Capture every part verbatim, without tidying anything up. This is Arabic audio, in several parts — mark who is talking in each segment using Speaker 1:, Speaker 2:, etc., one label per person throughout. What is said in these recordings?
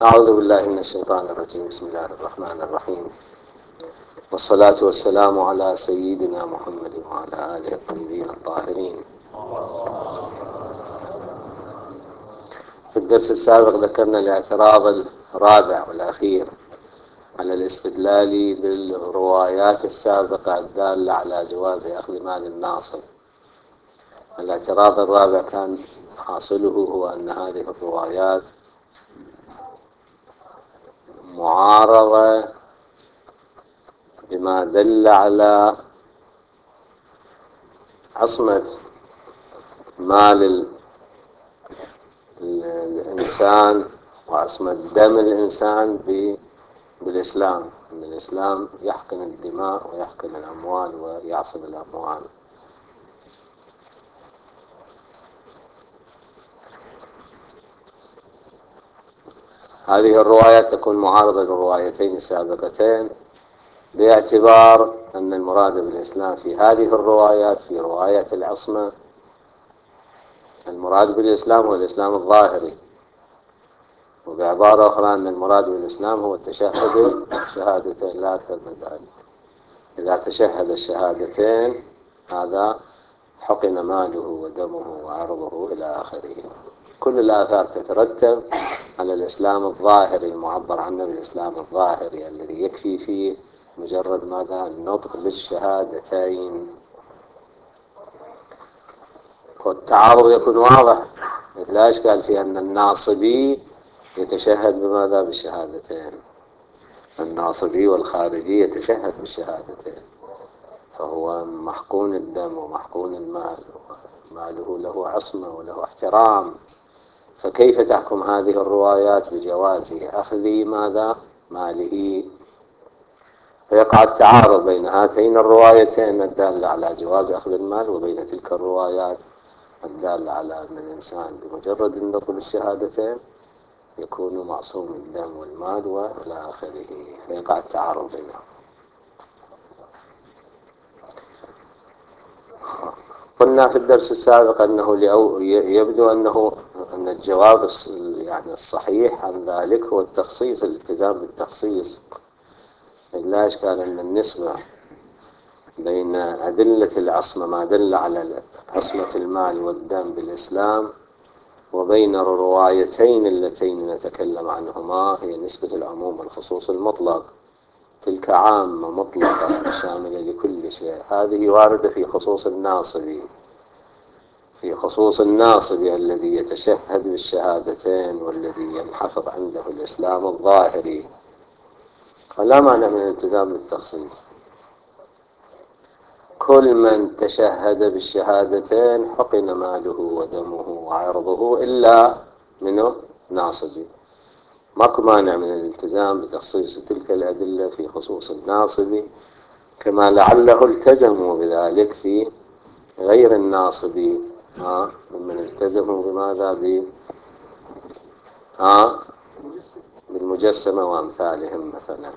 Speaker 1: أعوذ بالله من الشيطان الرجيم. بسم الله الرحمن الرحيم، والصلاة والسلام على سيدنا محمد وعلى آله الطيبين الطاهرين. في الدرس السابق ذكرنا الاعتراض الرابع والأخير على الاستدلال بالروايات السابقة الدالة على جواز أخذ مال الناصب. الاعتراض الرابع كان حاصله هو أن هذه الروايات معارضة بما دل على عصمة مال الإنسان وعصمة دم الإنسان بالإسلام، أن الإسلام يحقن الدماء ويحقن الأموال ويعصم الأموال. هذه الروايات تكون معارضة للروايتين السابقتين باعتبار أن المراد بالإسلام في هذه الروايات في رواية العصمة، المراد بالإسلام هو الإسلام الظاهري، وبعبارة أخرى أن المراد بالإسلام هو التشهد الشهادتين لا أكثر من ذلك. إذا تشهد الشهادتين هذا حقن ماله ودمه وعرضه إلى آخره. كل الآثار تترتب على الإسلام الظاهري المعبر عنه بالإسلام الظاهري الذي يكفي فيه مجرد ماذا؟ النطق بالشهادتين. والتعارض يكون واضح، لا إشكال في أن الناصبي يتشهد بماذا؟ بالشهادتين. الناصبي والخارجي يتشهد بالشهادتين، فهو محقون الدم ومحقون المال، ماله له عصمة وله احترام. فكيف تحكم هذه الروايات بجواز أخذ ماذا؟ ماله؟ فيقع التعارض بين هاتين الروايتين الدالة على جواز أخذ المال وبين تلك الروايات الدالة على أن الإنسان بمجرد النطق بالشهادتين يكون معصوم الدم والمال وإلى آخره، فيقع التعارض بينهم. قلنا في الدرس السابق أنه يبدو أنه أن الجواب يعني الصحيح عن ذلك هو التخصيص، الالتزام بالتخصيص. لا إشكال أن النسبة بين أدلة العصمة ما دل على عصمة المال والدم بالإسلام وبين الروايتين اللتين نتكلم عنهما هي نسبة العموم والخصوص المطلق. تلك عامة مطلقة شاملة لكل شيء، هذه واردة في خصوص الناصبي، في خصوص الناصبي الذي يتشهد بالشهادتين والذي ينحفظ عنده الإسلام الظاهري. فلا معنى من الالتزام بالتخصيص. كل من تشهد بالشهادتين حقن ماله ودمه وعرضه إلا منه ناصبي. ماكو مانع من الالتزام بتخصيص تلك الأدلة في خصوص الناصبي، كما لعله التزموا بذلك في غير الناصبي، ها ممن التزموا بماذا؟ ب ها بالمجسمة وأمثالهم مثلا.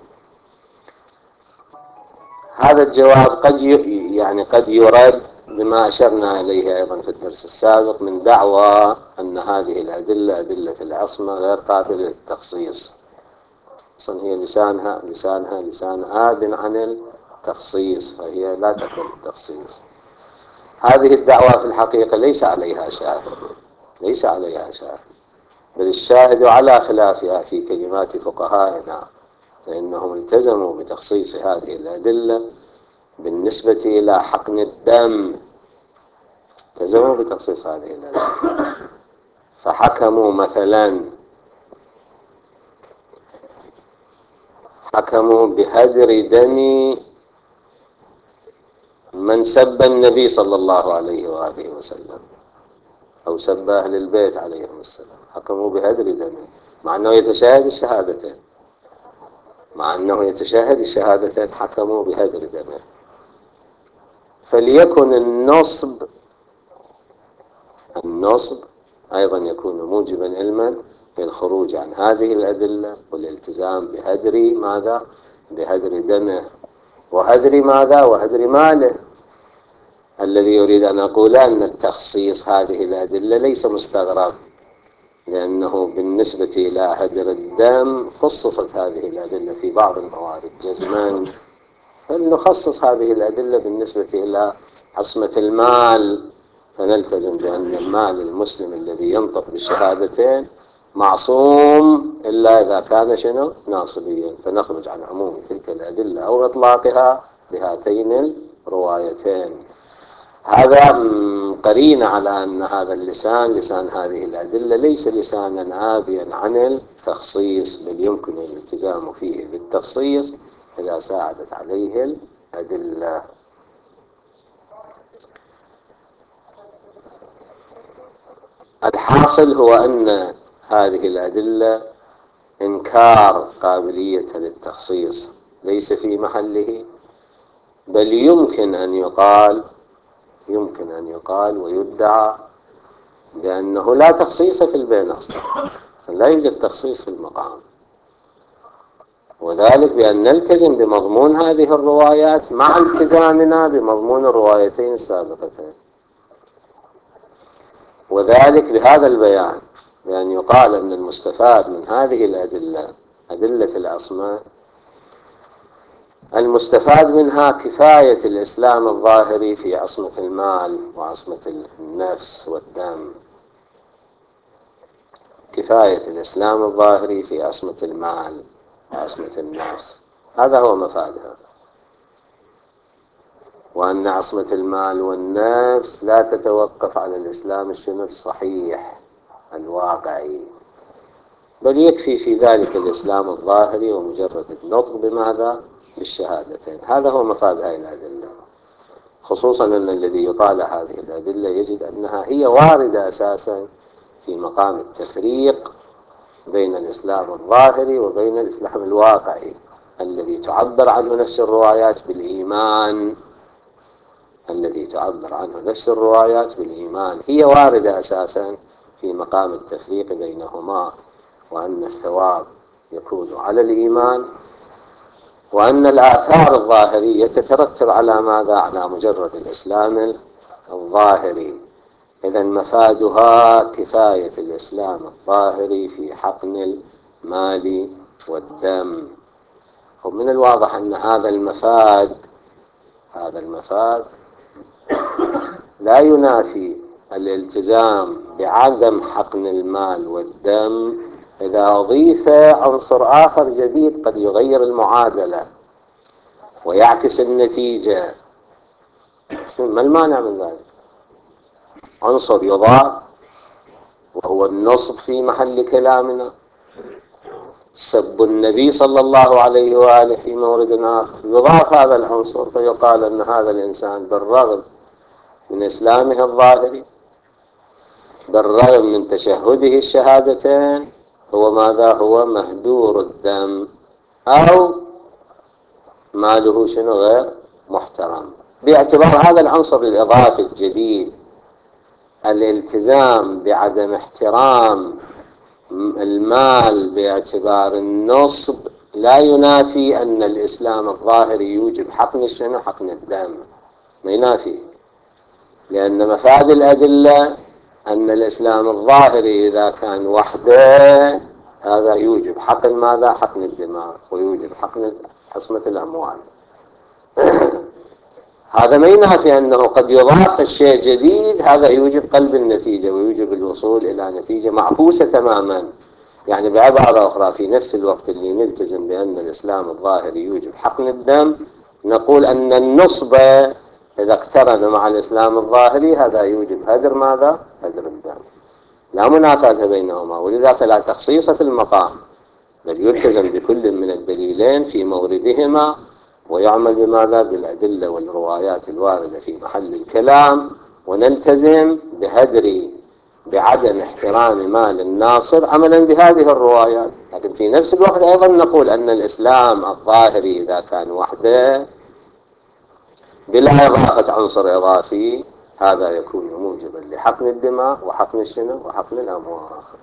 Speaker 1: هذا الجواب قد ي... يعني قد يرد بما أشرنا إليه أيضا في الدرس السابق من دعوى أن هذه الأدلة أدلة العصمة غير قابلة للتخصيص، أصلا هي لسانها لسانها لسان آب عن التخصيص، فهي لا تقبل التخصيص. هذه الدعوة في الحقيقة ليس عليها شاهد، ليس عليها شاهد، بل الشاهد على خلافها في كلمات فقهائنا، فإنهم التزموا بتخصيص هذه الأدلة بالنسبة إلى حقن الدم، التزموا بتخصيص هذه الأدلة. فحكموا مثلا حكموا بهدر دم من سب النبي صلى الله عليه وآله وسلم أو سب أهل البيت عليهم السلام، حكموا بهدر دمه مع أنه يتشاهد الشهادتين، مع أنه يتشاهد الشهادتين حكموا بهدر دمه. فليكن النصب النصب أيضا يكون موجبا علما للخروج عن هذه الأدلة والالتزام بهدر ماذا؟ بهدر دمه وهدر ماذا؟ وهدر ماله. الذي يريد أن أقول أن التخصيص هذه الأدلة ليس مستغرب، لأنه بالنسبة إلى هدر الدم خصصت هذه الأدلة في بعض الموارد جزما، فلنخصص هذه الأدلة بالنسبة إلى عصمة المال، فنلتزم بأن المال المسلم الذي ينطق بالشهادتين معصوم إلا إذا كان شنو ناصبيا، فنخرج عن عموم تلك الأدلة أو إطلاقها بهاتين الروايتين. هذا قرين على أن هذا اللسان لسان هذه الأدلة ليس لسانا عابيا عن التخصيص، بل يمكن الالتزام فيه بالتخصيص إذا ساعدت عليه الأدلة. الحاصل هو أن هذه الأدلة إنكار قابلية للتخصيص ليس في محله، بل يمكن أن يقال يمكن أن يقال ويدعى بأنه لا تخصيص في البين أصلا، لا يوجد تخصيص في المقام، وذلك بأن نلتزم بمضمون هذه الروايات مع التزامنا بمضمون الروايتين السابقتين، وذلك بهذا البيان، بأن يقال أن المستفاد من هذه الأدلة أدلة العصمة المستفاد منها كفاية الإسلام الظاهري في عصمة المال وعصمة النفس والدم، كفاية الإسلام الظاهري في عصمة المال وعصمة النفس، هذا هو مفادها، وأن عصمة المال والنفس لا تتوقف على الإسلام الشنو الصحيح الواقعي، بل يكفي في ذلك الإسلام الظاهري ومجرد النطق بماذا؟ بالشهادتين. هذا هو مفاد هذه الأدلة، خصوصا أن الذي يطالع هذه الأدلة يجد أنها هي واردة أساسا في مقام التفريق بين الإسلام الظاهري وبين الإسلام الواقعي الذي تعبر عنه نفس الروايات بالإيمان الذي تعبر عنه نفس الروايات بالإيمان هي واردة أساسا في مقام التفريق بينهما، وأن الثواب يكون على الإيمان، وأن الآثار الظاهرية تترتب على ماذا؟ على مجرد الإسلام الظاهري. إذن مفادها كفاية الإسلام الظاهري في حقن المال والدم. ومن الواضح أن هذا المفاد هذا المفاد لا ينافي الالتزام بعدم حقن المال والدم إذا أضيف عنصر آخر جديد قد يغير المعادلة ويعكس النتيجة. ما المانع من ذلك؟ عنصر يضاف وهو النصب في محل كلامنا، سب النبي صلى الله عليه وآله في مورد آخر، يضاف هذا العنصر فيقال أن هذا الإنسان بالرغم من إسلامه الظاهري، بالرغم من تشهده الشهادتين، هو ماذا؟ هو مهدور الدم أو ماله شنو غير محترم، باعتبار هذا العنصر الإضافي الجديد. الالتزام بعدم احترام المال باعتبار النصب لا ينافي أن الإسلام الظاهري يوجب حقن شنو حقن الدم، ما ينافي، لأن مفاد الأدلة أن الإسلام الظاهري إذا كان وحده هذا يوجب حقن ماذا؟ حقن الدماء، ويوجب حقن حصمة الأموال. هذا ما ينافي أنه قد يضاف الشيء جديد، هذا يوجب قلب النتيجة ويوجب الوصول إلى نتيجة معكوسة تماما. يعني بعبارة أخرى، في نفس الوقت اللي نلتزم بأن الإسلام الظاهري يوجب حقن الدم، نقول أن النصب إذا اقترن مع الإسلام الظاهري هذا يوجب هدر ماذا؟ هدر الدم. لا منافاة بينهما، ولذا فلا تخصيص في المقام، بل يلتزم بكل من الدليلين في موردهما، ويعمل بماذا؟ بالأدلة والروايات الواردة في محل الكلام، ونلتزم بهدر بعدم احترام مال الناصر عملا بهذه الروايات. لكن في نفس الوقت أيضا نقول أن الإسلام الظاهري إذا كان وحده بلا إضافة عنصر إضافي هذا يكون موجبا لحقن الدماء وحقن الشنو وحقن الأموال.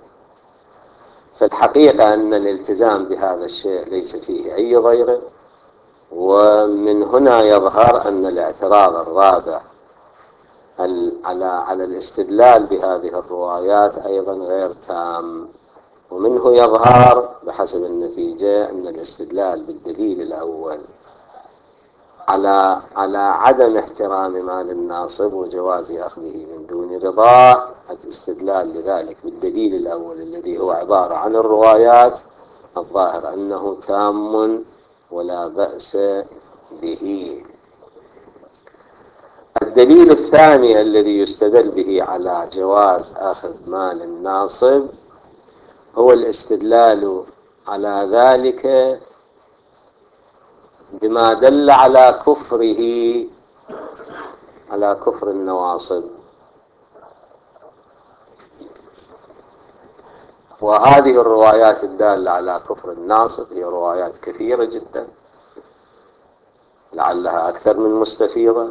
Speaker 1: فالحقيقة أن الالتزام بهذا الشيء ليس فيه أي ضير، ومن هنا يظهر أن الاعتراض الرابع على على الاستدلال بهذه الروايات أيضا غير تام. ومنه يظهر بحسب النتيجة أن الاستدلال بالدليل الأول على على عدم احترام مال الناصب وجواز أخذه من دون رضاه، الاستدلال لذلك بالدليل الأول الذي هو عبارة عن الروايات، الظاهر أنه تام ولا بأس به. الدليل الثاني الذي يستدل به على جواز أخذ مال الناصب هو الاستدلال على ذلك بما دل على كفره، على كفر النواصب. وهذه الروايات الدالة على كفر الناصب هي روايات كثيرة جدا، لعلها أكثر من مستفيضة.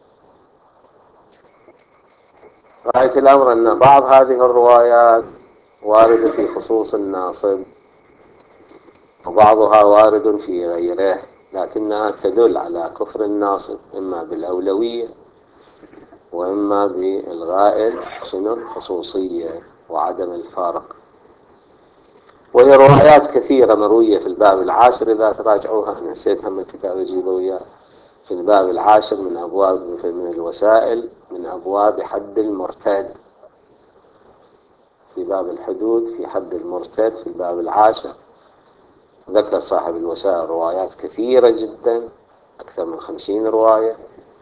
Speaker 1: غاية الأمر أن بعض هذه الروايات واردة في خصوص الناصب وبعضها وارد في غيره، لكنها تدل على كفر الناصب إما بالأولوية وإما بالغاء شنو الخصوصية وعدم الفارق. وهي روايات كثيرة مروية في الباب العاشر، إذا تراجعوها أنا نسيتها من الكتاب أجيبه وياه، في الباب العاشر من أبواب من الوسائل من أبواب حد المرتد، في باب الحدود في حد المرتد في الباب العاشر. ذكر صاحب الوسائل روايات كثيرة جدا، أكثر من خمسين رواية،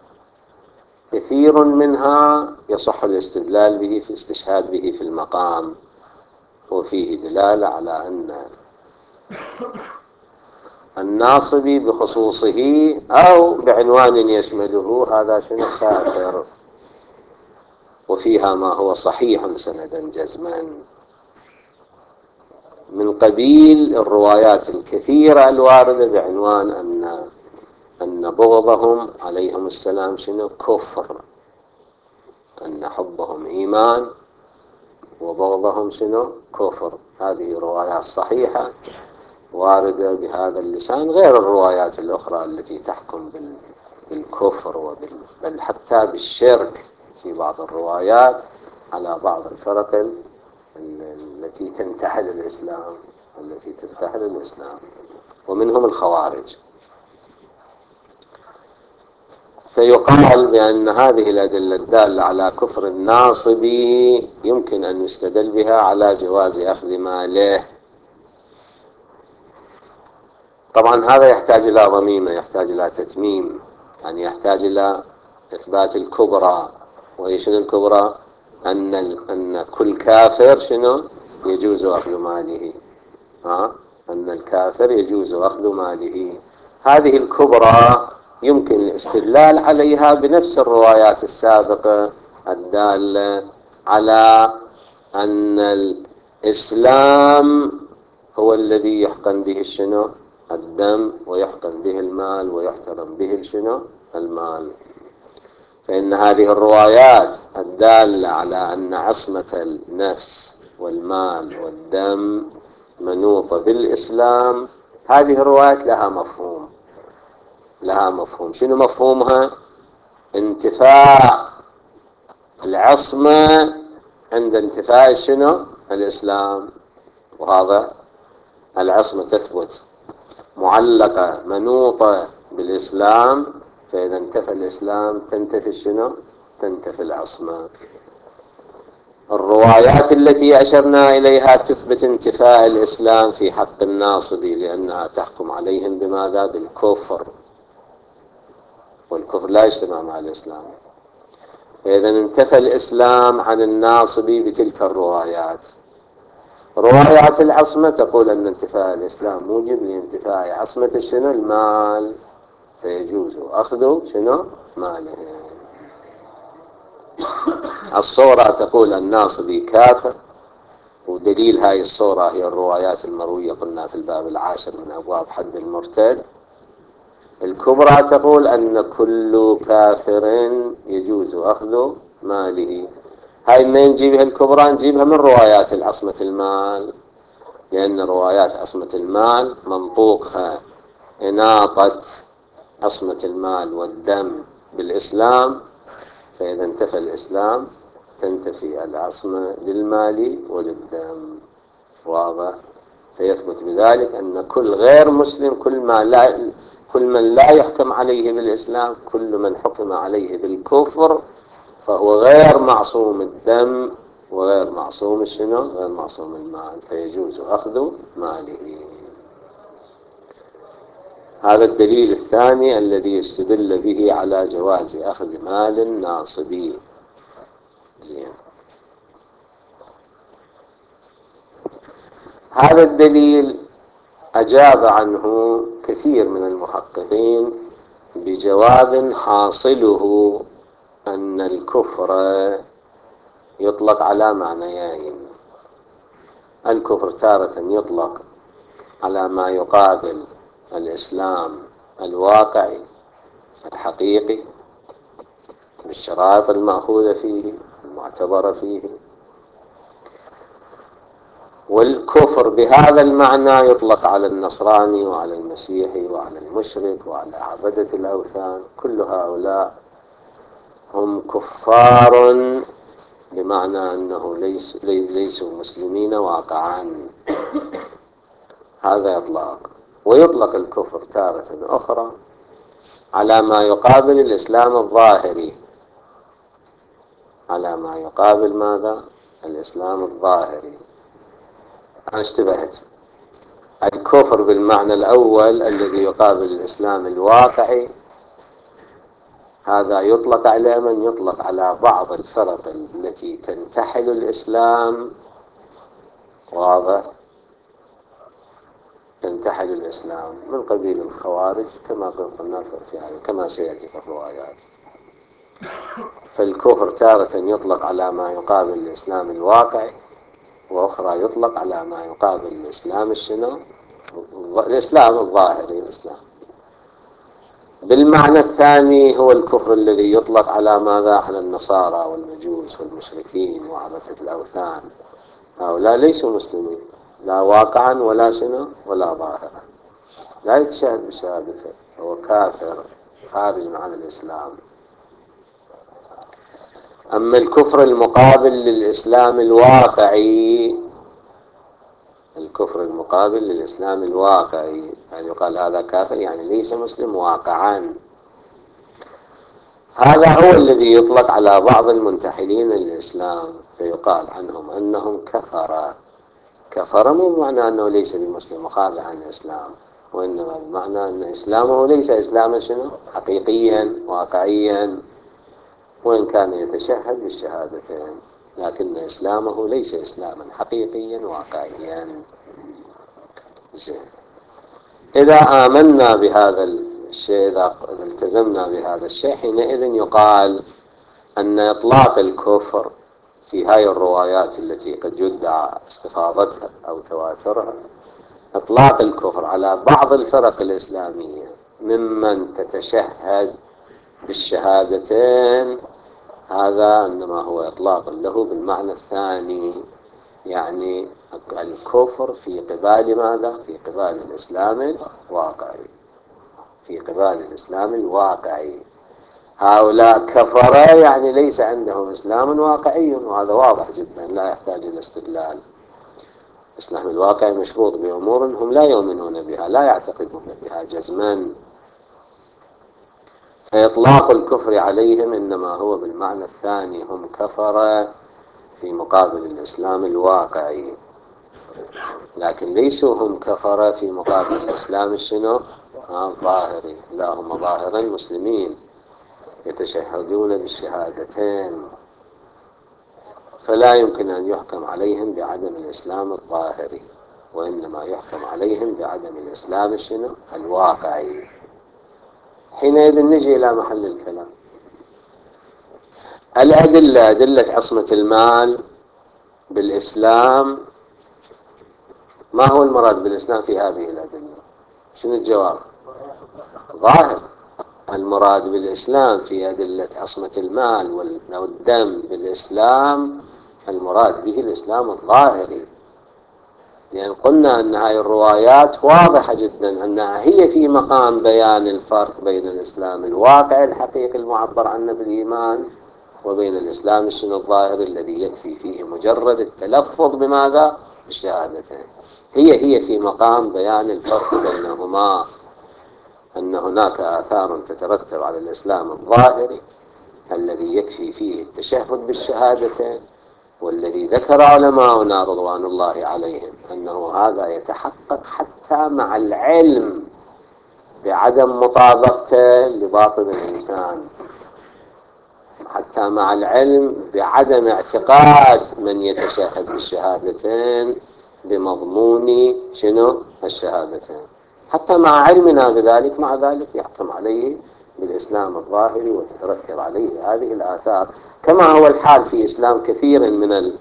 Speaker 1: كثير منها يصح الاستدلال به في استشهاد به في المقام، وفيه دلالة على أن الناصب بخصوصه أو بعنوان يشمله هذا شنو كافر، وفيها ما هو صحيح سندا جزما من قبيل الروايات الكثيرة الواردة بعنوان أن أن بغضهم عليهم السلام شنو كفر، أن حبهم إيمان وبغضهم شنو كفر. هذه روايات صحيحة واردة بهذا اللسان غير الروايات الأخرى التي تحكم بالكفر وبال بل حتى بالشرك في بعض الروايات على بعض الفرق التي تنتحل الإسلام التي تنتحل الإسلام ومنهم الخوارج. فيقال بأن هذه الأدلة الدالة على كفر الناصب يمكن أن يستدل بها على جواز أخذ ماله. طبعا هذا يحتاج إلى ضميمة، يحتاج إلى تتميم، يعني يحتاج إلى إثبات الكبرى. وهي شنو الكبرى؟ أن أن كل كافر شنو يجوز أخذ ماله، ها؟ أن الكافر يجوز أخذ ماله. هذه الكبرى يمكن الاستدلال عليها بنفس الروايات السابقة الدالة على أن الإسلام هو الذي يحقن به الشنو الدم ويحقن به المال ويحترم به الشنو المال. فإن هذه الروايات الدالة على أن عصمة النفس والمال والدم منوطة بالإسلام، هذه الروايات لها مفهوم، لها مفهوم. شنو مفهومها؟ انتفاء العصمة عند انتفاء شنو الإسلام، وهذا العصمة تثبت معلقة منوطة بالإسلام، فإذا انتفى الإسلام تنتفي شنو تنتفي العصمة. الروايات التي أشرنا إليها تثبت انتفاء الإسلام في حق الناصب، لأنها تحكم عليهم بماذا؟ بالكفر، والكفر لا يجتمع مع الإسلام. فإذا انتفى الإسلام عن الناصب بتلك الروايات. روايات العصمة تقول أن انتفاء الإسلام موجب لانتفاء عصمة شنو المال، فيجوز أخذ شنو ماله. الصورة تقول الناصبي كافر، ودليل هاي الصورة هي الروايات المروية قلنا في الباب العاشر من أبواب حد المرتد. الكبرى تقول أن كل كافر يجوز أخذ ماله. هاي ما نجيبها الكبرى؟ نجيبها من روايات عصمة المال، لأن روايات عصمة المال منطوقها إناطة عصمة المال والدم بالإسلام، فإذا انتفى الإسلام تنتفي العصمة للمال وللدم. واضح؟ فيثبت بذلك أن كل غير مسلم، كل ما لا كل من لا يحكم عليه بالإسلام، كل من حكم عليه بالكفر، فهو غير معصوم الدم وغير معصوم الشنو، غير معصوم المال، فيجوز أخذ ماله. هذا الدليل الثاني الذي يستدل به على جواز أخذ مال الناصبين. زين. هذا الدليل أجاب عنه كثير من المحققين بجواب حاصله أن الكفر يطلق على معنيين. الكفر تارة يطلق على ما يقابل الإسلام الواقعي الحقيقي بالشرائط المأخوذة فيه المعتبرة فيه، والكفر بهذا المعنى يطلق على النصراني وعلى المسيحي وعلى المشرك وعلى عبدة الأوثان. كل هؤلاء هم كفار بمعنى أنه ليس ليسوا مسلمين واقعا. هذا إطلاق. ويطلق الكفر تارة أخرى على ما يقابل الإسلام الظاهري، على ما يقابل ماذا؟ الإسلام الظاهري. أنا اشتبهت. الكفر بالمعنى الأول الذي يقابل الإسلام الواقعي، هذا يطلق على من؟ يطلق على بعض الفرق التي تنتحل الإسلام. واضح؟ تنتحل الإسلام من قبيل الخوارج كما قلنا في هذا، كما سيأتي في الروايات. فالكفر تارة يطلق على ما يقابل الإسلام الواقعي، وأخرى يطلق على ما يقابل الإسلام الشنو؟ الإسلام الظاهري. الإسلام بالمعنى الثاني هو الكفر الذي يطلق على ماذا؟ على النصارى والمجوس والمشركين وعبدة الأوثان. هؤلاء ليسوا مسلمين لا واقعا ولا شنو ولا ظاهرا، لا يتشهد بشهادته، هو كافر خارج عن الإسلام. أما الكفر المقابل للإسلام الواقعي، الكفر المقابل للإسلام الواقعي يعني يقال هذا كافر، يعني ليس مسلم واقعا. هذا هو الذي يطلق على بعض المنتحلين للإسلام، فيقال عنهم أنهم كفر. كفر مو بمعنى أنه ليس بمسلم وخارج عن الإسلام، وإنما بمعنى أن إسلامه ليس إسلاما شنو؟ حقيقيا واقعيا، وإن كان يتشهد بالشهادتين، لكن إسلامه ليس إسلاما حقيقيا واقعيا. زين. إذا آمنا بهذا الشيء، إذا التزمنا بهذا الشيء، حينئذ يقال أن إطلاق الكفر في هذه الروايات التي قد يدعى استفاضتها أو تواترها، إطلاق الكفر على بعض الفرق الإسلامية ممن تتشهد بالشهادتين، هذا إنما هو إطلاق له بالمعنى الثاني، يعني الكفر في قبال ماذا؟ في قبال الإسلام الواقعي، في قبال الإسلام الواقعي. هؤلاء كفر يعني ليس عندهم إسلام واقعي، وهذا واضح جدا لا يحتاج إلى استدلال. الإسلام الواقعي مشروط بأمور هم لا يؤمنون بها، لا يعتقدون بها جزما. فإطلاق الكفر عليهم إنما هو بالمعنى الثاني، هم كفر في مقابل الإسلام الواقعي، لكن ليسوا هم كفر في مقابل الإسلام الشنو؟ الظاهري. لا، هم ظاهرا مسلمين يتشهدون بالشهادتين، فلا يمكن أن يحكم عليهم بعدم الإسلام الظاهري، وإنما يحكم عليهم بعدم الإسلام الشنو؟ الواقعي. حينئذ نجي إلى محل الكلام. الأدلة، أدلة عصمة المال بالإسلام، ما هو المراد بالإسلام في هذه الأدلة؟ شنو الجواب؟ ظاهر. المراد بالإسلام في أدلة عصمة المال والدم بالإسلام، المراد به الإسلام الظاهري، لأن قلنا أن هذه الروايات واضحة جدا أنها هي في مقام بيان الفرق بين الإسلام الواقعي الحقيقي المعبر عنه بالإيمان، وبين الإسلام الشنو الظاهري الذي يكفي فيه مجرد التلفظ بماذا؟ بالشهادتين. هي هي في مقام بيان الفرق بينهما، أن هناك آثار تترتب على الإسلام الظاهري الذي يكفي فيه التشهد بالشهادتين، والذي ذكر علماؤنا رضوان الله عليهم أنه هذا يتحقق حتى مع العلم بعدم مطابقته لباطن الإنسان، حتى مع العلم بعدم اعتقاد من يتشهد بالشهادتين بمضمون شنو الشهادتين، حتى مع علمنا بذلك، مع ذلك يحكم عليه بالإسلام الظاهري وتترتب عليه هذه الآثار، كما هو الحال في إسلام كثير من ال...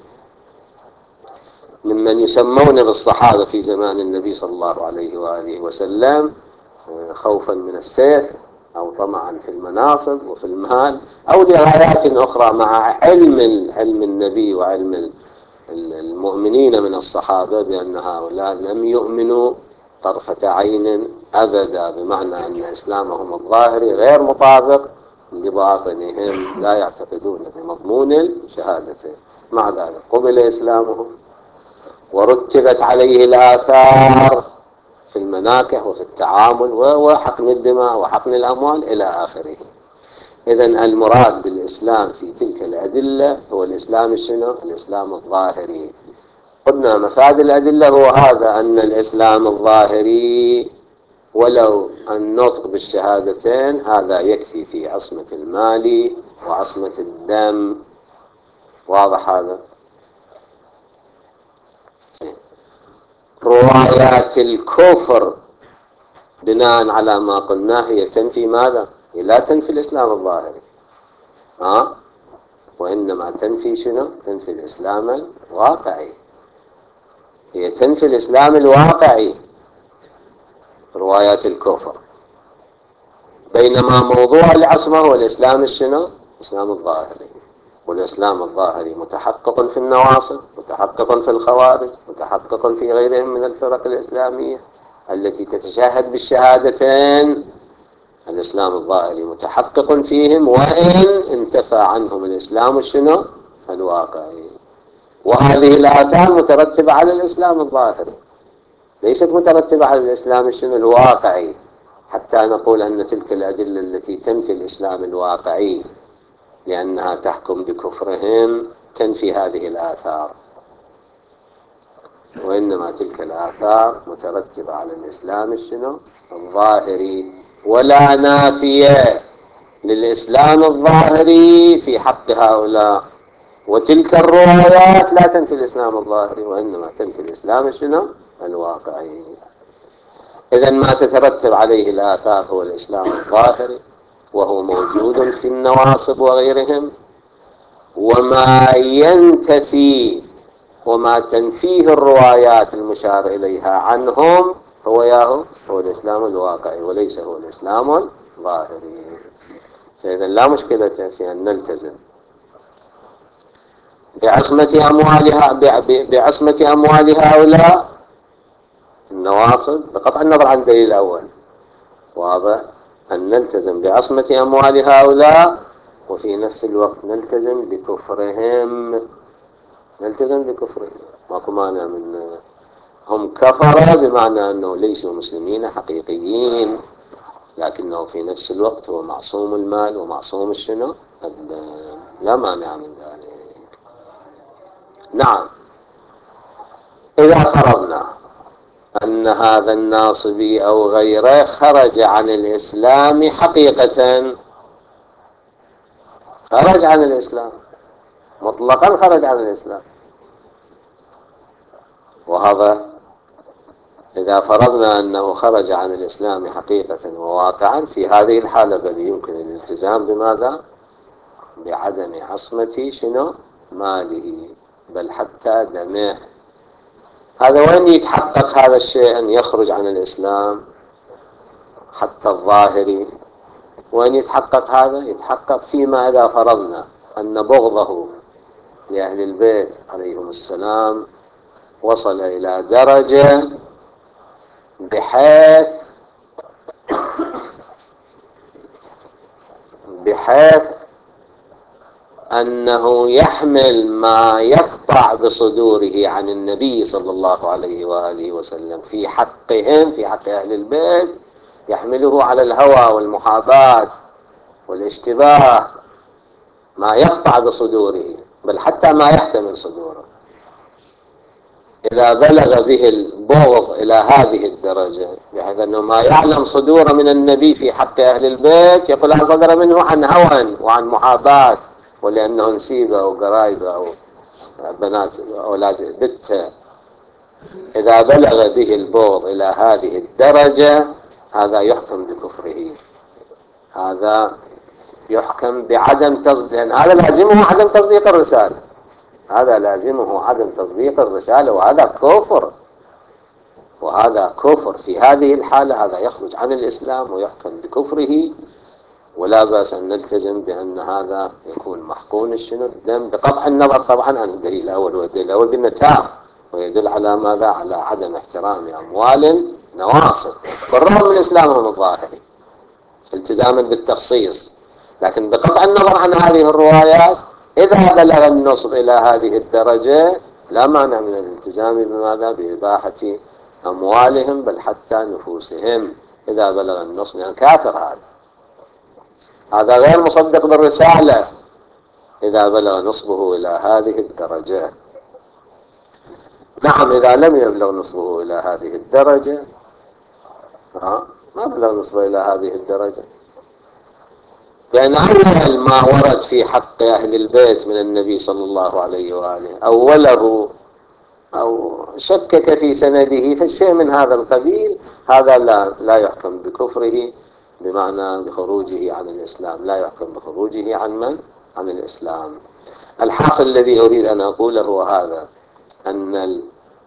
Speaker 1: ممن يسمون بالصحابة في زمان النبي صلى الله عليه وآله وسلم، خوفا من السيف أو طمعا في المناصب وفي المال أو لغايات أخرى، مع علم علم النبي وعلم المؤمنين من الصحابة بأن هؤلاء لم يؤمنوا طرفة عين أبدا، بمعنى أن إسلامهم الظاهري غير مطابق لباطنهم، لا يعتقدون بمضمون الشهادتين. مع ذلك قبل إسلامهم ورتبت عليه الآثار في المناكح وفي التعامل وحقن الدماء وحقن الأموال إلى آخره. إذن المراد بالإسلام في تلك الأدلة هو الإسلام الشنو؟ الإسلام الظاهري. قلنا مفاد الأدلة هو هذا، أن الإسلام الظاهري ولو النطق بالشهادتين هذا يكفي في عصمة المال وعصمة الدم. واضح هذا؟ روايات الكفر بناء على ما قلناه هي تنفي ماذا؟ هي لا تنفي الإسلام الظاهري، ها؟ وإنما تنفي شنو؟ تنفي الإسلام الواقعي، هي تنفي الإسلام الواقعي روايات الكفر، بينما موضوع العصمة هو الإسلام الشنو؟ الإسلام الظاهري. والإسلام الظاهري متحقق في النواصب، متحقق في الخوارج، متحقق في غيرهم من الفرق الإسلامية التي تتشهد بالشهادتين. الإسلام الظاهري متحقق فيهم وإن انتفى عنهم الإسلام الشنو؟ الواقعي. وهذه الآثار مترتبة على الإسلام الظاهري، ليست مترتبة على الإسلام الشنو؟ الواقعي، حتى نقول أن تلك الأدلة التي تنفي الإسلام الواقعي لأنها تحكم بكفرهم تنفي هذه الآثار، وإنما تلك الآثار مترتبة على الإسلام الشنو؟ الظاهري، ولا نافية للإسلام الظاهري في حق هؤلاء. وتلك الروايات لا تنفي الإسلام الظاهري، وإنما تنفي الإسلام الشنو؟ الواقعي. إذن ما تترتب عليه الآثار هو الإسلام الظاهري، وهو موجود في النواصب وغيرهم. وما ينتفي وما تنفيه الروايات المشار إليها عنهم هو ياهو هو الإسلام الواقعي، وليس هو الإسلام الظاهري. فإذا لا مشكلة في أن نلتزم بعصمة أموالها بعصمة أموال هؤلاء النواصب بقطع النظر عن الدليل الأول. واضح؟ أن نلتزم بعصمة أموال هؤلاء وفي نفس الوقت نلتزم بكفرهم، نلتزم بكفرهم. ماكو مانع من هم كفروا بمعنى أنه ليسوا مسلمين حقيقيين، لكنه في نفس الوقت هو معصوم المال ومعصوم الشنو؟ الدم، لا مانع من ذلك. نعم، إذا فرضنا أن هذا الناصبي أو غيره خرج عن الإسلام حقيقة، خرج عن الإسلام مطلقا، خرج عن الإسلام، وهذا إذا فرضنا أنه خرج عن الإسلام حقيقة وواقعا، في هذه الحالة بل يمكن الالتزام بماذا؟ بعدم عصمة شنو؟ ماله، بل حتى دمه. هذا وين يتحقق هذا الشيء أن يخرج عن الإسلام حتى الظاهري؟ وين يتحقق هذا؟ يتحقق فيما إذا فرضنا أن بغضه لأهل البيت عليهم السلام وصل إلى درجة بحيث بحيث أنه يحمل ما يقطع بصدوره عن النبي صلى الله عليه وآله وسلم في حقهم، في حق أهل البيت، يحمله على الهوى والمحاباة والاشتباه، ما يقطع بصدوره، بل حتى ما يحتمل صدوره. إذا بلغ به البغض إلى هذه الدرجة، بحيث أنه ما يعلم صدور من النبي في حق أهل البيت يقول هذا صدر منه عن هوى وعن محاباة، ولأنه نسيبه أو قرايبه أو بنات أولاد بنته. إذا بلغ به البغض إلى هذه الدرجة هذا يحكم بكفره، هذا يحكم بعدم تصديق، لأن هذا لازمه عدم تصديق الرسالة، هذا لازمه عدم تصديق الرسالة، وهذا كفر، وهذا كفر. في هذه الحالة هذا يخرج عن الإسلام ويحكم بكفره، ولا بأس أن نلتزم بأن هذا يكون محقون الشنو الدم، بقطع النظر طبعا عن الدليل الأول، والدليل الأول بالنتاع، ويدل على ماذا؟ على عدم احترام أموال نواصب، بالرغم من إسلامهم الظاهري التزاما بالتخصيص، لكن بقطع النظر عن هذه الروايات إذا بلغ النصب إلى هذه الدرجة لا مانع من الالتزام بماذا؟ بإباحة أموالهم، بل حتى نفوسهم إذا بلغ النصب، يعني كافر هذا، هذا غير مصدق بالرسالة إذا بلغ نصبه إلى هذه الدرجة. نعم، إذا لم يبلغ نصبه إلى هذه الدرجة، ها ما بلغ نصبه إلى هذه الدرجة، لأن أول ما ورد في حق أهل البيت من النبي صلى الله عليه وآله أوله أو شكك في سنده فالشيء من هذا القبيل، هذا لا, لا يحكم بكفره، بمعنى بخروجه عن الإسلام، لا يحكم بخروجه عن من؟ عن الإسلام. الحاصل الذي أريد أن أقوله هو هذا، أن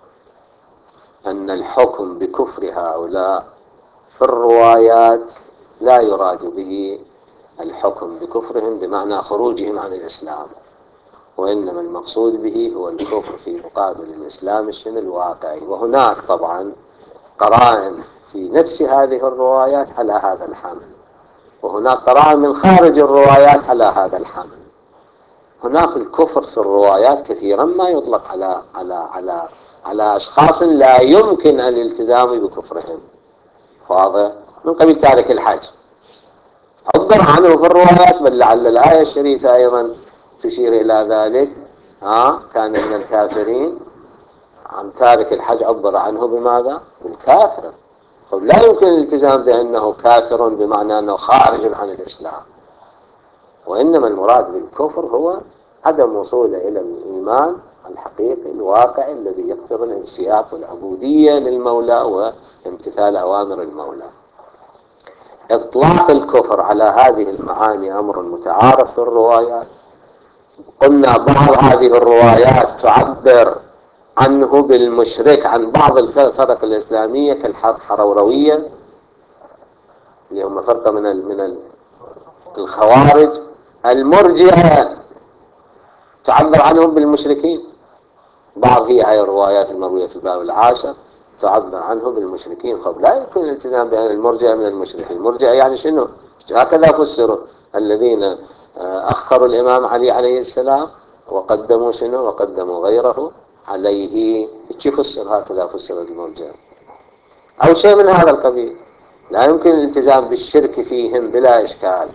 Speaker 1: أن الحكم بكفر هؤلاء في الروايات لا يراد به الحكم بكفرهم بمعنى خروجهم عن الإسلام، وإنما المقصود به هو الكفر في مقابل الإسلام الشن الواقعي. وهناك طبعا قرائن في نفس هذه الروايات على هذا الحمل، وهناك قرائن من خارج الروايات على هذا الحمل. هناك الكفر في الروايات كثيرا ما يطلق على على على على أشخاص لا يمكن الالتزام بكفرهم، واضح؟ من قبيل تارك الحج عبر عنه في الروايات، بل لعل الآية الشريفة أيضا تشير إلى ذلك، ها كان من الكافرين، عن تارك الحج عبر عنه بماذا؟ بالكافر. لا يمكن الالتزام بأنه كافر بمعنى أنه خارج عن الإسلام، وإنما المراد بالكفر هو عدم وصوله إلى الإيمان الحقيقي الواقعي الذي يقتضي الانسياق والعبودية للمولى وامتثال أوامر المولى. إطلاق الكفر على هذه المعاني أمر متعارف في الروايات. قلنا بعض هذه الروايات تعبر عنه بالمشرك عن بعض الفرق الإسلامية كالحروروية اللي هم فرقة من من الخوارج. المرجئة تعبر عنهم بالمشركين، بعض هي هاي الروايات المروية في الباب العاشر تعبر عنه بالمشركين. خب لا يمكن الالتزام بأن المرجئة من المشركين. المرجئة يعني شنو؟ هكذا فسروا الذين أخروا الإمام علي عليه السلام وقدموا شنو؟ وقدموا غيره عليه. كيف فسر؟ هكذا فسر المرجئة أو شيء من هذا القبيل. لا يمكن الالتزام بالشرك فيهم بلا إشكال.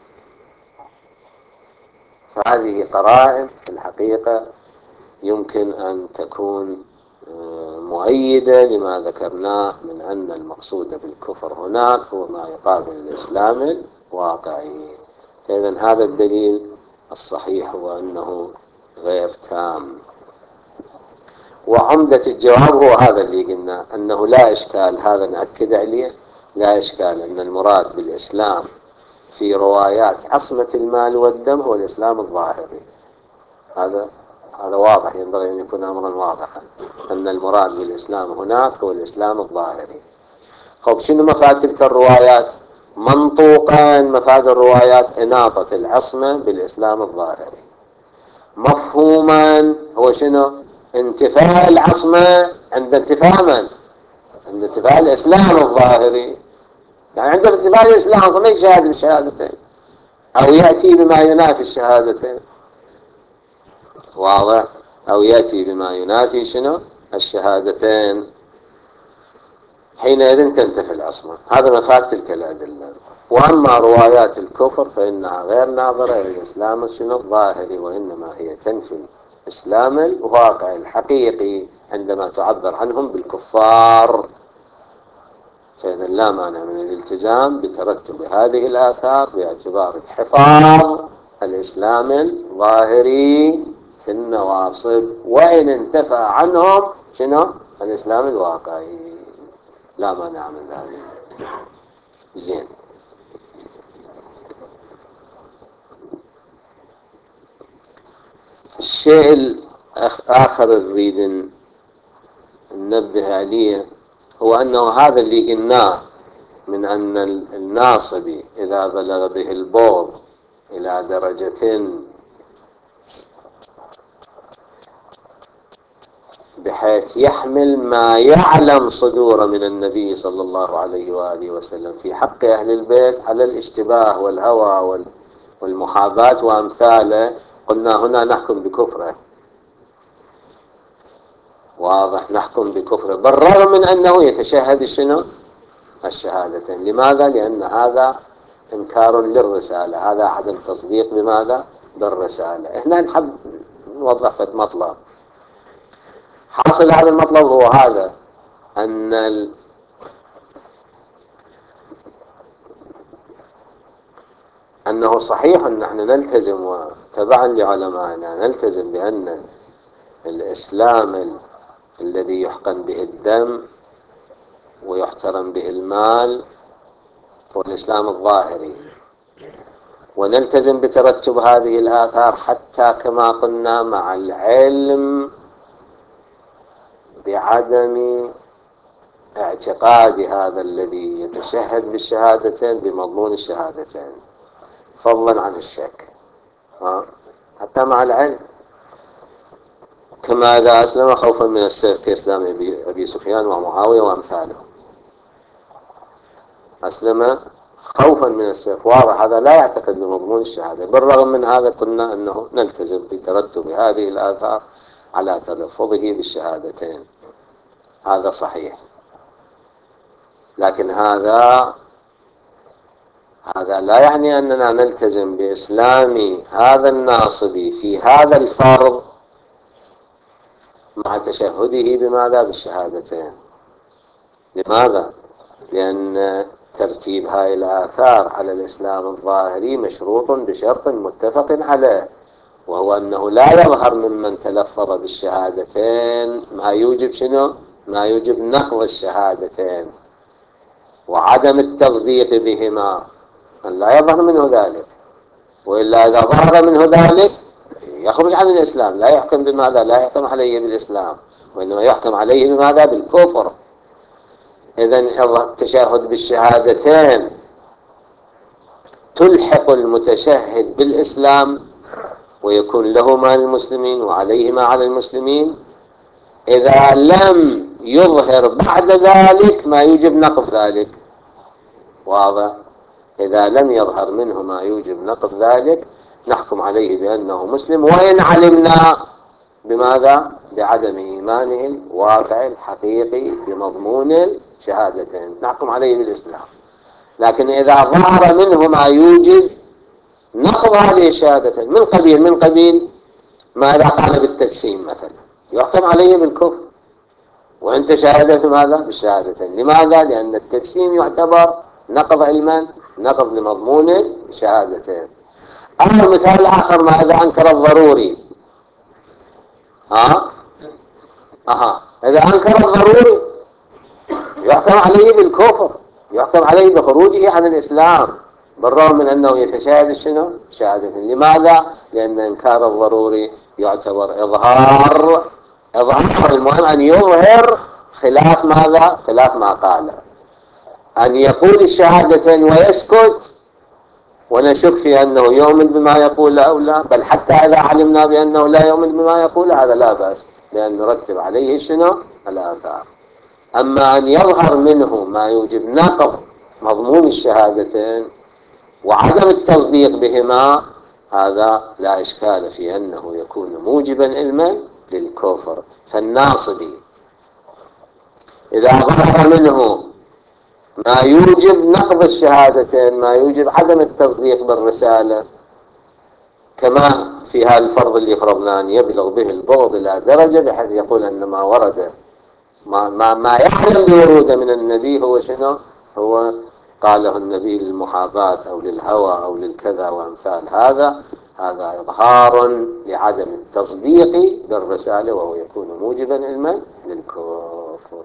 Speaker 1: فهذه قرائن في الحقيقة يمكن أن تكون مؤيدة لما ذكرناه من أن المقصود بالكفر هناك هو ما يقابل الإسلام الواقعي. إذن هذا الدليل الصحيح هو أنه غير تام. وعمدة الجواب هو هذا اللي قلنا، أنه لا إشكال، هذا نأكد عليه، لا إشكال أن المراد بالإسلام في روايات عصمة المال والدم هو الإسلام الظاهري. هذا هذا واضح، ينبغي أن يكون أمرا واضحا أن المراد بالإسلام هناك هو الإسلام الظاهري. خب شنو مفاد تلك الروايات؟ منطوقا مفاد الروايات إناطة العصمة بالإسلام الظاهري. مفهوما هو شنو؟ انتفاء العصمة عند انتفاء من؟ عند انتفاء الإسلام الظاهري. يعني عند انتفاء الإسلام فما يشاهد بالشهادتين أو يأتي بما ينافي الشهادتين. واضح؟ أو يأتي بما ينافي شنو؟ الشهادتين، حينئذ تنتفي العصمة. هذا مفاد تلك الأدلة. وأما روايات الكفر فإنها غير ناظرة إلى الإسلام شنو الظاهري، وإنما هي تنفي الإسلام الواقع الحقيقي عندما تعبر عنهم بالكفار. فإذا لا مانع من الالتزام بترتب هذه الآثار باعتبار الحفاظ الإسلام الظاهري في النواصب، وإن انتفى عنهم شنو الإسلام الواقعي، لا مانع من ذلك. زين. الشيء الآخر نريد ننبه عليه هو أنه هذا اللي قلناه من أن الناصبي إذا بلغ به البول إلى درجة بحيث يحمل ما يعلم صدور من النبي صلى الله عليه وآله وسلم في حق أهل البيت على الاشتباه والهوى والمحاباة وأمثاله، قلنا هنا نحكم بكفره. واضح؟ نحكم بكفره بالرغم من أنه يتشهد شنو الشهادتين. لماذا؟ لأن هذا إنكار للرسالة، هذا عدم تصديق بماذا؟ بالرسالة. إحنا نحب نوضح في المطلب. حاصل هذا المطلب هو هذا، أن ال... أنه صحيح أن نحن نلتزم وتبعا لعلمائنا نلتزم بأن الإسلام ال... الذي يحقن به الدم ويحترم به المال هو الإسلام الظاهري، ونلتزم بترتب هذه الآثار حتى كما قلنا مع العلم بعدم اعتقاد هذا الذي يتشهد بالشهادتين بمضمون الشهادتين، فضلا عن الشك. ها؟ حتى مع العلم، كما إذا أسلم خوفا من السيف كإسلام أبي سفيان ومعاوية وأمثاله، أسلم خوفا من السيف، واضح هذا لا يعتقد بمضمون الشهادة. بالرغم من هذا قلنا أنه نلتزم بترتب هذه الآثار على تلفظه بالشهادتين، هذا صحيح. لكن هذا هذا لا يعني أننا نلتزم بإسلام هذا الناصبي في هذا الفرض مع تشهده بماذا؟ بالشهادتين. لماذا؟ لأن ترتيب هاي الآثار على الإسلام الظاهري مشروط بشرط متفق عليه، وهو أنه لا يظهر ممن تلفظ بالشهادتين ما يوجب شنو؟ ما يوجب نقض الشهادتين وعدم التصديق بهما، أن لا يظهر منه ذلك، وإلا إذا ظهر منه ذلك يخرج عن الإسلام، لا يحكم بماذا؟ لا يحكم عليه بالإسلام، وإنما يحكم عليه بماذا؟ بالكفر. إذن التشهد بالشهادتين تلحق المتشهد بالإسلام ويكون له ما للمسلمين وعليه ما على المسلمين إذا لم يظهر بعد ذلك ما يوجب نقض ذلك. واضح؟ إذا لم يظهر منه ما يوجب نقض ذلك نحكم عليه بأنه مسلم، وإن علمنا بماذا؟ بعدم إيمانه الواقع الحقيقي بمضمون الشهادتين، نحكم عليه بالإسلام. لكن إذا ظهر منه ما يوجب نقض هذه الشهادتين من قبيل من قبيل ما إذا قال بالتجسيم مثلا يحكم عليه بالكفر، وأنت شاهدت ماذا؟ بالشهادتين. لماذا؟ لأن التجسيم يعتبر نقض علما، نقض لمضمون شهادتين. أما مثال آخر، ما إذا أنكر الضروري، ها أها إذا أنكر الضروري يحكم عليه بالكفر، يحكم عليه بخروجه عن الإسلام بالرغم من أنه يتشاهد شنو؟ شهادة. لماذا؟ لأن إنكار الضروري يعتبر إظهار إظهار المهم أن يظهر خلاف ماذا؟ خلاف ما قال. أن يقول الشهادتين ويسكت ونشك في أنه يؤمن بما يقول أو لا، بل حتى إذا علمنا بأنه لا يؤمن بما يقول هذا لا بأس، لأن نرتب عليه شنو؟ الآثار. أما أن يظهر منه ما يوجب نقض مضمون الشهادتين وعدم التصديق بهما هذا لا إشكال في أنه يكون موجبا علما للكفر. فالناصبي إذا ظهر منه ما يوجب نقض الشهادتين، ما يوجب عدم التصديق بالرسالة، كما في هذا الفرض اللي فرضناه أن يبلغ به البغض إلى درجة بحيث يقول أن ما ورد ما, ما, ما يعلم بوروده من النبي هو شنو؟ هو قاله النبي للمحاباة أو للهوى أو للكذا وأمثال هذا. هذا إظهار لعدم التصديق بالرسالة، وهو يكون موجبا علما للكفر.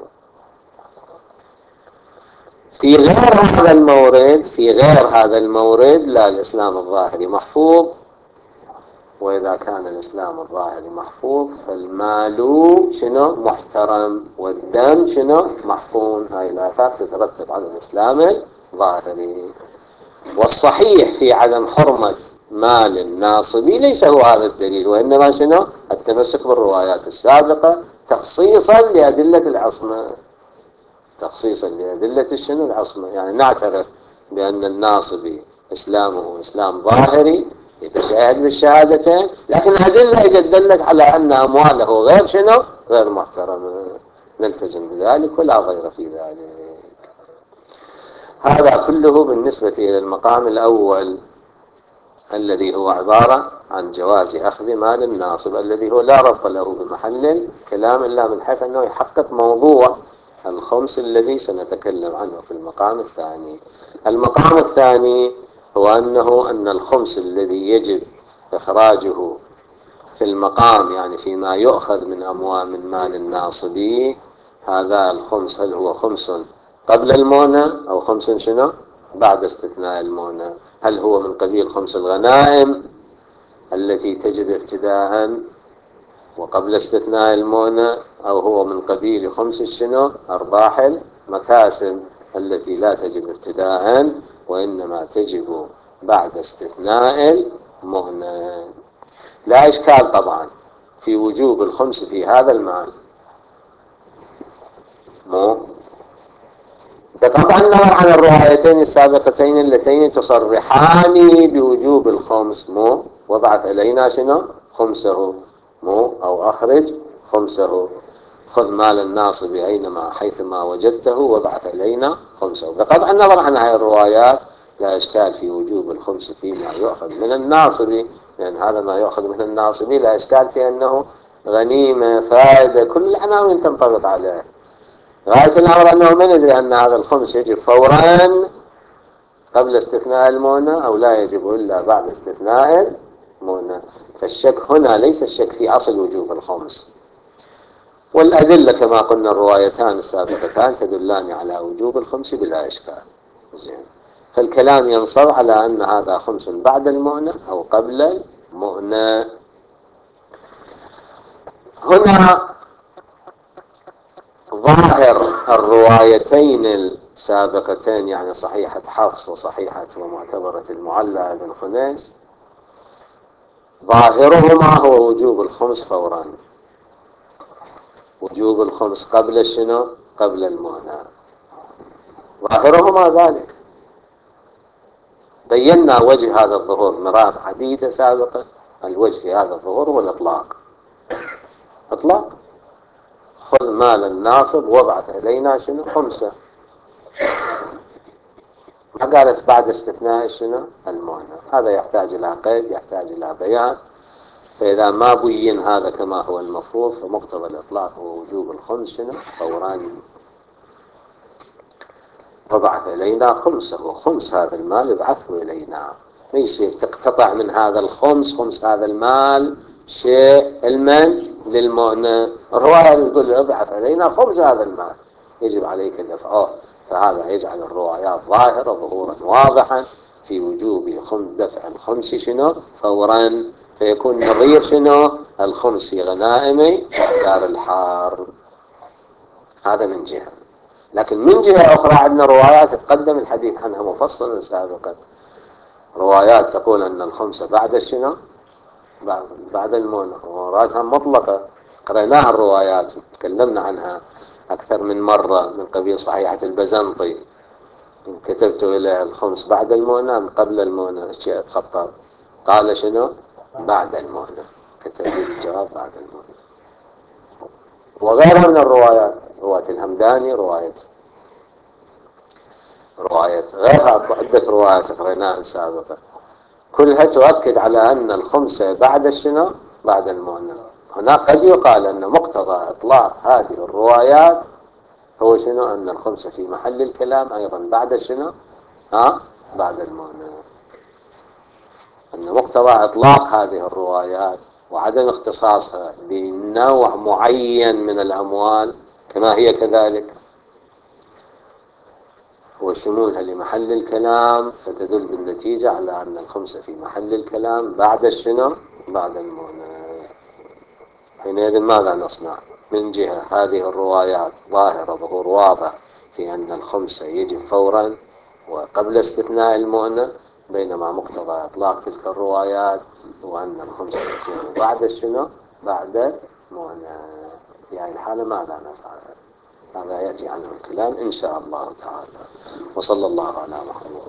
Speaker 1: في غير هذا المورد في غير هذا المورد لا، الإسلام الظاهري محفوظ. وإذا كان الإسلام الظاهري محفوظ فالمال شنو؟ محترم، والدم شنو؟ محقون. هاي الآفات تترتب على الإسلام الظاهري. والصحيح في عدم حرمة مال الناصبي ليس هو هذا الدليل، وإنما شنو؟ التمسك بالروايات السابقة تخصيصا لأدلة العصمة. تخصيصا لأدلة الشنو؟ العصمة. يعني نعترف بأن الناصبي إسلامه إسلام ظاهري يتشاهد بالشهادتين، لكن أدلة إذا دلت على أن أمواله غير شنو؟ غير محترمة، نلتزم بذلك ولا غير في ذلك. هذا كله بالنسبة إلى المقام الأول الذي هو عبارة عن جواز أخذ مال الناصب، الذي هو لا ربط له بمحل الكلام إلا من حيث أنه يحقق موضوع الخمس الذي سنتكلم عنه في المقام الثاني. المقام الثاني هو أنه أن الخمس الذي يجب إخراجه في المقام، يعني فيما يؤخذ من أموال من مال الناصبي، هذا الخمس هل هو خمس قبل المونة أو خمس شنو بعد استثناء المونة؟ هل هو من قبيل خمس الغنائم التي تجب ابتداء وقبل استثناء المونة، أو هو من قبيل خمس الشنو أرباح المكاسب التي لا تجب ابتداء وإنما تجب بعد استثناء المونة؟ لا إشكال طبعا في وجوب الخمس في هذا المال، مو بقطع النظر عن الروايتين السابقتين اللتين تصرحان بوجوب الخمس، مو وابعث إلينا شنو خمسه، مو أو أخرج خمسه. خذ مال الناصب أينما حيثما وجدته وابعث إلينا خمسه. بقطع النظر عن هذه الروايات لا إشكال في وجوب الخمس فيما يؤخذ من الناصب، لأن هذا ما يؤخذ من الناصب لا إشكال في أنه غنيمة، فائدة، كل العناوين تنطبق عليه. غاية الأمر أنه من يدري أن هذا الخمس يجب فورا قبل استثناء المونة أو لا يجب إلا بعد استثناء المونة. فالشك هنا ليس الشك في أصل وجوب الخمس، والأدلة كما قلنا الروايتان السابقتان تدلان على وجوب الخمس بلا إشكال. زين، فالكلام ينصب على أن هذا خمس بعد المؤنة أو قبل المؤنة. هنا ظاهر الروايتين السابقتين، يعني صحيحة حفص وصحيحة ومعتبرة المعلى بن خنيس، ظاهرهما هو وجوب الخمس فورا، وجوب الخمس قبل شنو؟ قبل المؤنة، ظاهرهما ذلك. بينا وجه هذا الظهور مرات عديدة سابقا. الوجه في هذا الظهور هو الإطلاق. إطلاق خذ مال الناصب وابعث إلينا شنو خمسة، ما قالت بعد استثناء شنو المؤنث. هذا يحتاج إلى قيد، يحتاج إلى بيان. فإذا ما بين هذا كما هو المفروض فمقتضى الإطلاق هو وجوب الخمس شنو فورا. وابعث إلينا خمسه، وخمس هذا المال ابعثه إلينا. ما يصير تقتطع من هذا الخمس خمس هذا المال شيء المن للمؤنة. الرواية تقول ابعث إلينا خمس هذا المال يجب عليك دفعه. فهذا يجعل الروايات ظاهرة ظهورا واضحا في وجوب دفع الخمس شنو فورا، فيكون نظير شنو الخمس في غنائم دار الحرب. هذا من جهة. لكن من جهة أخرى عندنا روايات تقدم الحديث عنها مفصلا سابقا، روايات تقول أن الخمسة بعد شنو بعد المؤنة، رواياتها مطلقة قرأناها الروايات تكلمنا عنها أكثر من مرة من قبيل صحيحة البزنطي، كتبت إلى الخمس بعد المؤنة قبل المؤنة الشيء تخطر، قال شنو بعد المؤنث، كترديد الجواب بعد المؤنث. وغيرها من الروايات، رواية الهمداني، رواية رواية غيرها، عدة روايات قريناها سابقا، كلها تؤكد على أن الخمسة بعد الشنو بعد المؤنث. هنا قد يقال أن مقتضى إطلاق هذه الروايات هو شنو أن الخمسة في محل الكلام أيضا بعد شنو ها بعد المؤنث. أن مقتضى إطلاق هذه الروايات وعدم اختصاصها بنوع معين من الأموال كما هي كذلك وشمولها لمحل الكلام، فتدل بالنتيجة على أن الخمسة في محل الكلام بعد الشنو بعد المؤنث. حينئذ ماذا نصنع؟ من جهة هذه الروايات ظاهرة ظهور واضح في أن الخمسة يجب فورا وقبل استثناء المؤنث، بينما مقتضى إطلاق تلك الروايات هو أن الخمسة يكون بعد الشنو بعد المؤنث. يعني الحالة ماذا نفعل؟ هذا يأتي عنه الكلام إن شاء الله تعالى. وصلى الله على محمد.